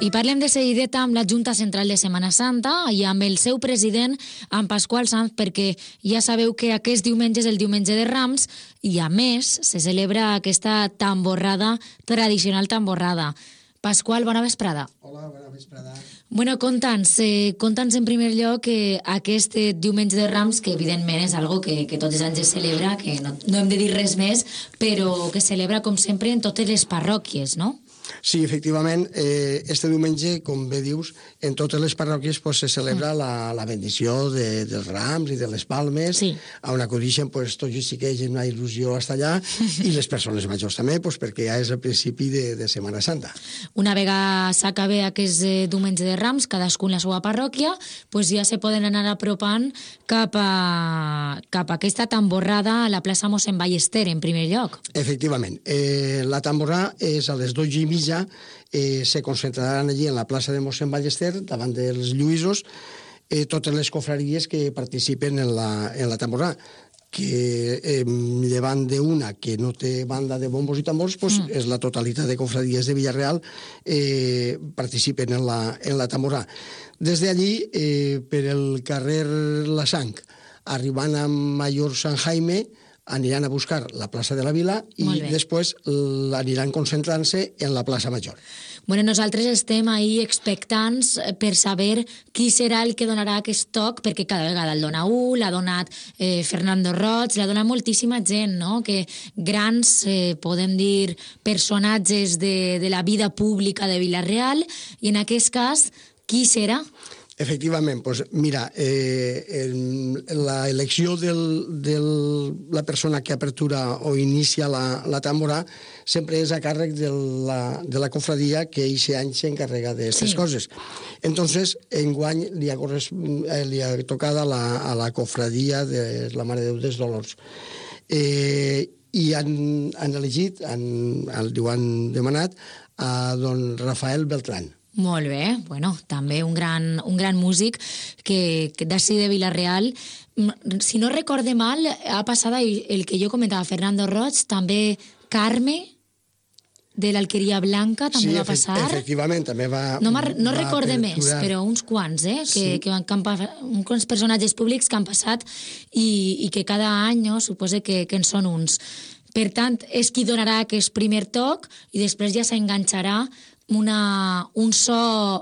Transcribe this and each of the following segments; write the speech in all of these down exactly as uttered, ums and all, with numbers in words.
I parlem de seguideta amb la Junta Central de Setmana Santa i amb el seu president, en Pasqual Sanz, perquè ja sabeu que aquest diumenge és el diumenge de Rams i, a més, se celebra aquesta tamborrada, tradicional tamborrada. Pasqual, bona vesprada. Hola, bona vesprada. Bueno, conta'ns, eh, conta'ns en primer lloc que aquest diumenge de Rams, que evidentment és algo que, que tots els anys es celebra, que no, no hem de dir res més, però que es celebra, com sempre, en totes les parròquies, no? Sí, efectivament, eh, este diumenge, com bé dius, en totes les parròquies pues, se celebra mm. la, la bendició de, dels rams i de les palmes, sí. on acudixen pues, tots els xiquets amb una il·lusió hasta allà, i les persones majors també, pues, perquè ja és el principi de, de Setmana Santa. Una vegada s'acabe aquest eh, diumenge de Rams, cadascun la seva parròquia, pues ja se poden anar apropant cap a, cap a aquesta tamborrada a la plaça Mossèn Ballester, en primer lloc. Efectivament. Eh, la tamborrada és a les dotze i mitja, eh, se concentraran allí en la plaça de Mossèn Ballester, davant dels Lluïsos, eh, totes les confraries que participen en la, en la tamborrada, que eh, llevant d'una que no té banda de bombos i tambors, pues, mm. és la totalitat de confraries de Villarreal eh, participen en la, en la tamborrada. Des d'allí, eh, per el carrer La Sang, arribant a Mayor Sant Jaime, aniran a buscar la plaça de la Vila i després aniran concentrant-se en la plaça Major. Bueno, nosaltres estem ahí expectants per saber qui serà el que donarà aquest toc, perquè cada vegada el dona un, l'ha donat eh, Fernando Roig, l'ha donat moltíssima gent, no? Que grans, eh, podem dir, personatges de, de la vida pública de Vila-real, i en aquest cas, qui serà? Efectivament, doncs mira, eh, la elecció de la persona que apertura o inicia la, la tambora sempre és a càrrec de la, de la confradia que aquest any s'encarrega d'aquestes sí. coses. Entonces, enguany li ha, corres, li ha tocat a la, a la confradia de la Mare de Déu dels Dolors. Eh, I han, han elegit, han, han, han demanat a don Rafael Beltrán. Molt bé, bueno, també un gran, un gran músic que, que d'ací de Vila-real. Si no recorde mal, ha passat el que jo comentava, Fernando Roig, també Carme, de l'Alqueria Blanca, també sí, va passar. Sí, efectivament, també va... No, no va recorde aperturar. més, però uns quants, eh? Que, sí. que, que han, uns personatges públics que han passat i, i que cada any, no, suposa que, que en són uns. Per tant, és qui donarà aquest primer toc i després ja s'enganxarà Una, un so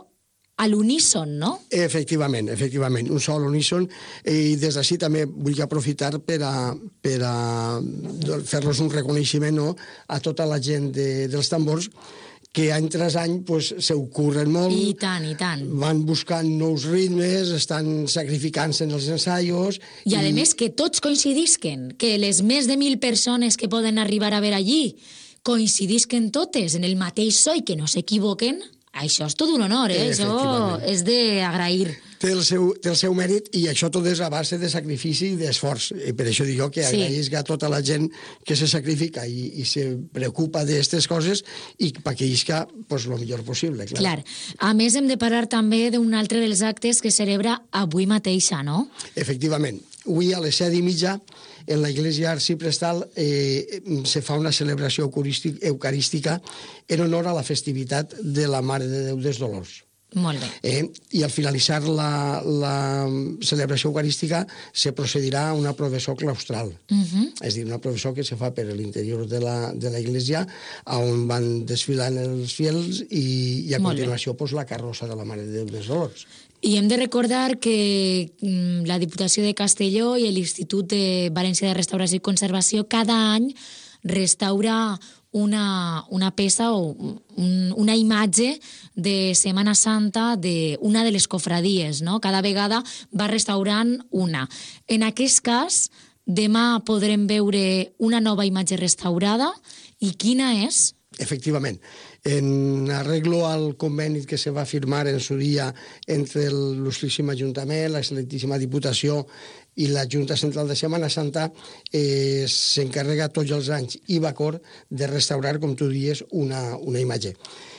a l'uníson, no? Efectivament, efectivament, un so a l'uníson, i des d'ací també vull aprofitar per a, per a fer-los un reconeixement, no?, a tota la gent de, dels tambors, que any tras any pues, se ocorren molt. I tant, i tant. Van buscant nous ritmes, estan sacrificant-se en els ensaios. I, i a més que tots coincidisquen, que les més de mil persones que poden arribar a veure allí coincidisquen totes en el mateix so i que no s'equivoquen, això és tot un honor, eh? Això és d'agrair. Té el, seu, té el seu mèrit i això tot és a base de sacrifici i d'esforç. I per això dic jo que sí. agraïsc a tota la gent que se sacrifica i, i se preocupa d'aquestes coses i perquè isca pues, lo millor possible. Clar. Clar. A més, hem de parlar també d'un altre dels actes que celebra avui mateixa, no? Efectivament. Avui a les set i mitja en la Iglesia Arciprestal eh, se fa una celebració eucarística en honor a la festivitat de la Mare de Déu dels Dolors. Molt bé. Eh, I al finalitzar la, la celebració eucarística se procedirà a una professó claustral. Uh -huh. És a dir, una professó que se fa per l'interior de la, de la Iglesia, on van desfilant els fiels i, i a Molt continuació pues, la carrossa de la Mare de Déu dels Dolors. I hem de recordar que la Diputació de Castelló i l'Institut de València de Restauració i Conservació cada any restaura una, una peça o un, una imatge de Setmana Santa d'una de les cofradies, no? Cada vegada va restaurant una. En aquest cas, demà podrem veure una nova imatge restaurada. I quina és? Efectivament. En arreglo al conveni que se va firmar en su dia entre l'Il·lustríssim Ajuntament, l'Excel·lentíssima Diputació i la Junta Central de Setmana Santa, eh, s'encarrega tots els anys i Bacor de restaurar, com tu dies, una, una imatge.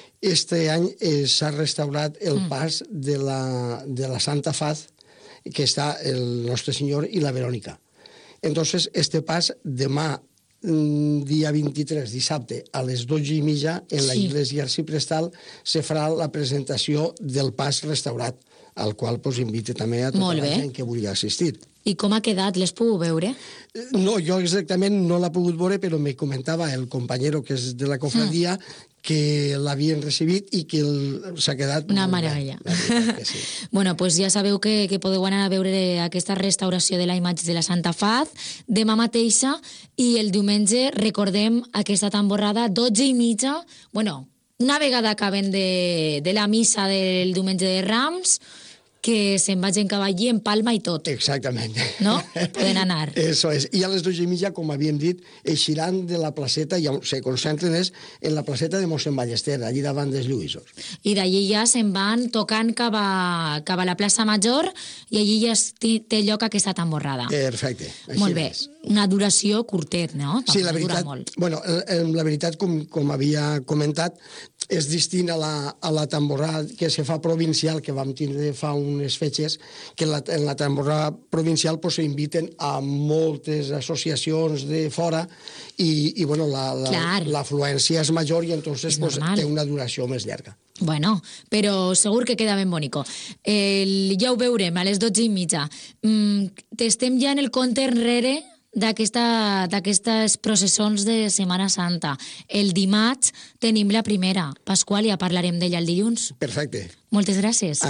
Este any eh, s'ha restaurat el pas de la, de la Santa Faz, que està el Nostre Senyor i la Verònica. Entonces, este pas demà dia vint-i-tres, dissabte, a les dotze i mitja, en la Sí. Iglesia Arciprestal, se farà la presentació del pas restaurat, al qual pues, invite també a tota Molt la bé. gent que vulgui assistir. I com ha quedat? L'has pogut veure? No, jo exactament no l'ha pogut veure, però me comentava el companyero que és de la cofradia que l'havien recibit i que el- s'ha quedat... Una molt bé. meravella. La veritat que sí. Bueno, pues ja sabeu que, que podeu anar a veure aquesta restauració de la imatge de la Santa Faz demà mateixa i el diumenge recordem aquesta tamborrada, dotze i mitja, bueno, una vegada acaben de, de la missa del diumenge de Rams, que se'n vagin cap allí en palma i tot, Exactament. no? Poden anar. Eso és. I a les dues i mitja, com havíem dit, eixiran de la placeta i on se concentren és en la placeta de mossèn Ballester, allí davant dels Lluïsos. I d'allí ja se'n van tocant cap a, cap a la plaça Major i allí ja es té, té lloc aquesta tamborrada. Perfecte. Així Molt bé. és. Una duració curtet, no? Sí, la Tampoc dura veritat, molt. bueno, eh, eh, la veritat com, com havia comentat, és distint a la, a la tamborrada que se fa provincial, que vam tindre fa unes fetges, que en la, en la tamborrada provincial pues, s'inviten a moltes associacions de fora i, i bueno, Clar. l'afluència és major i entonces És pues, normal. té una duració més llarga. Bueno, però segur que queda ben bonico. El, ja ho veurem a les dotze i mitja. Mm, Estem ja en el compte enrere d'aquesta- d'aquestes processons de Setmana Santa. El dimarts tenim la primera, Pasqual, ja parlarem d'ella el dilluns. Perfecte. Moltes gràcies.